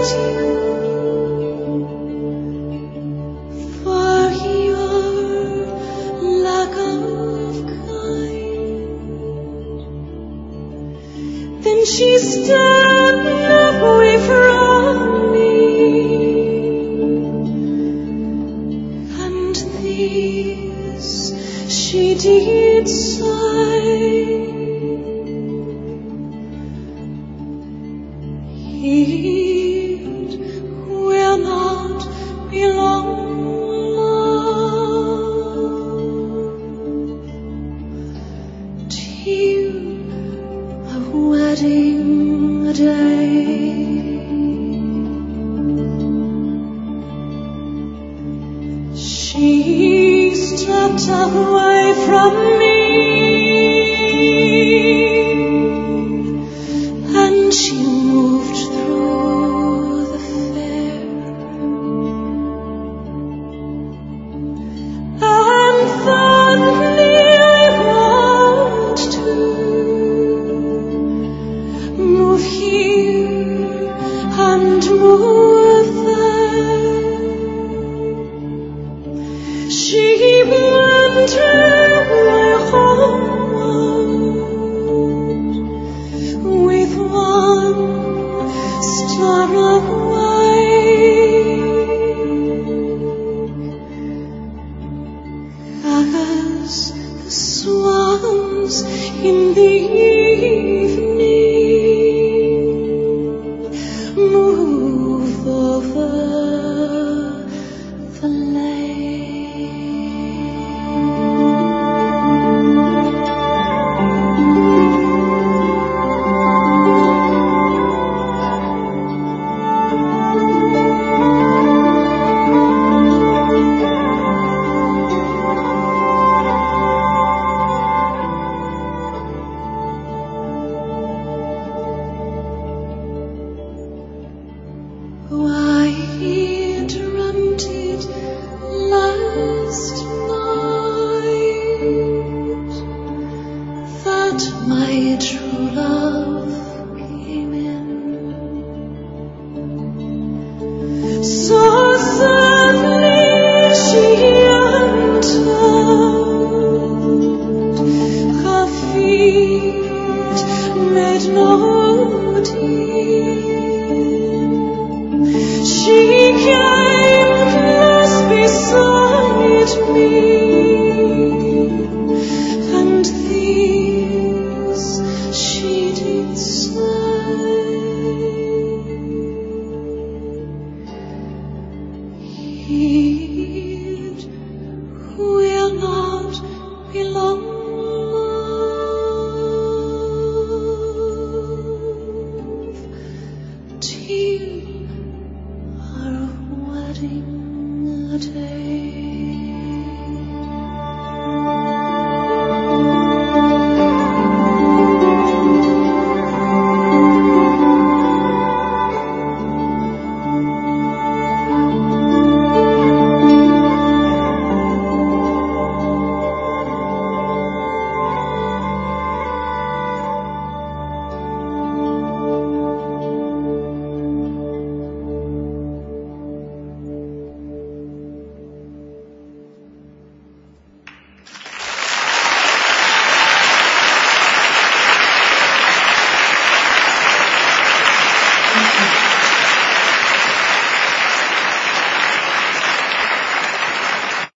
She stepped away from me, and this she did say, it will not be long, love, till wedding day. She stepped away from me, and she moved through the fair, and suddenly I want to move here and move there. She went her way homeward with one star away, as the swans in the evening move over the lake. I dreamt it last night, that my true love came in. So suddenly she entered, her feet made no din. She came close beside me,